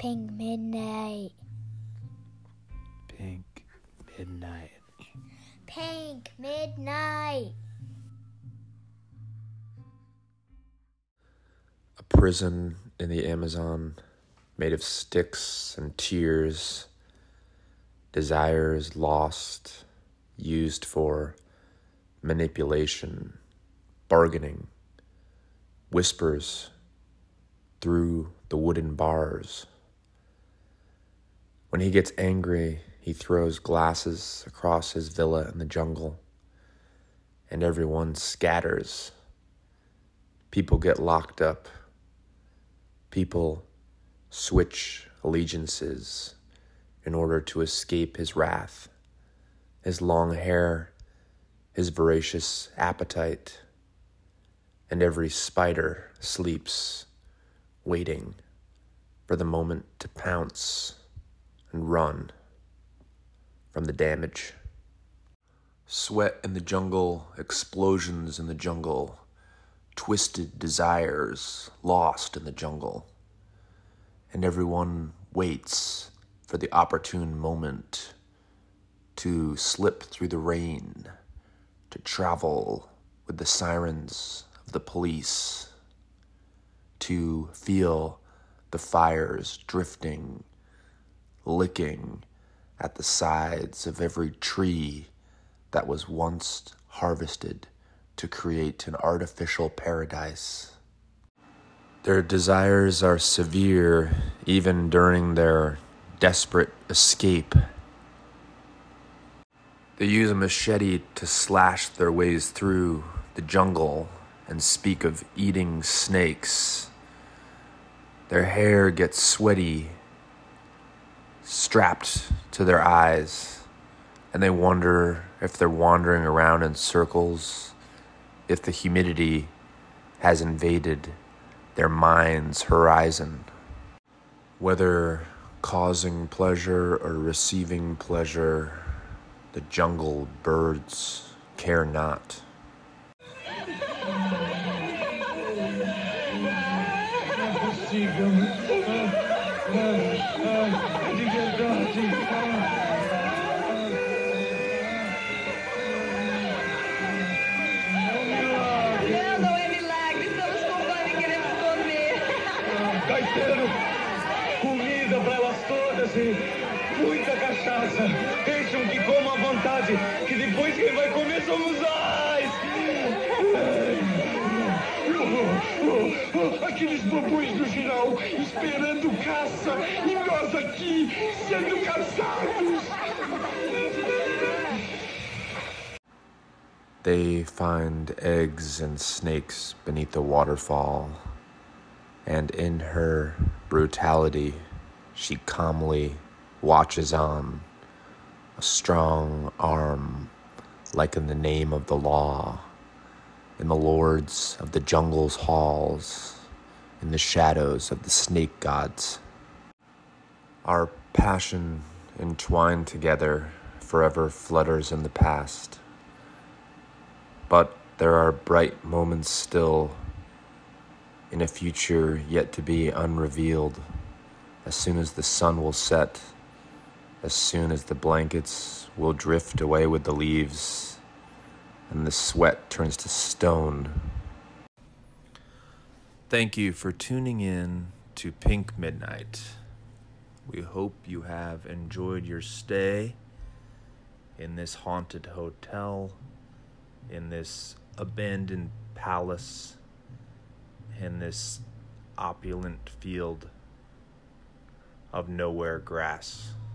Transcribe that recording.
Pink Midnight. Pink Midnight. Pink Midnight. A prison in the Amazon made of sticks and tears, desires lost, used for manipulation, bargaining, whispers through the wooden bars. When he gets angry, he throws glasses across his villa in the jungle, and everyone scatters. People get locked up. People switch allegiances in order to escape his wrath, his long hair, his voracious appetite, and every spider sleeps, waiting for the moment to pounce and run from the damage. Sweat in the jungle, explosions in the jungle, twisted desires lost in the jungle, and everyone waits for the opportune moment to slip through the rain, to travel with the sirens of the police, to feel the fires drifting, licking at the sides of every tree that was once harvested to create an artificial paradise. Their desires are severe even during their desperate escape. They use a machete to slash their ways through the jungle and speak of eating snakes. Their hair gets sweaty, strapped to their eyes, and they wonder if they're wandering around in circles, if the humidity has invaded their mind's horizon. Whether causing pleasure or receiving pleasure, the jungle birds care not. Comida para elas todas e muita cachaça. Deixam que comam à vontade, que depois quem vai comer somos nós. Aqueles bobões do geral esperando caça e nós aqui sendo caçados. They find eggs and snakes beneath the waterfall, and in her brutality, she calmly watches on, a strong arm, like in the name of the law, in the lords of the jungle's halls, in the shadows of the snake gods. Our passion entwined together forever flutters in the past, but there are bright moments still in a future yet to be unrevealed, as soon as the sun will set, as soon as the blankets will drift away with the leaves, and the sweat turns to stone. Thank you for tuning in to Pink Midnight. We hope you have enjoyed your stay in this haunted hotel, in this abandoned palace, in this opulent field of nowhere grass.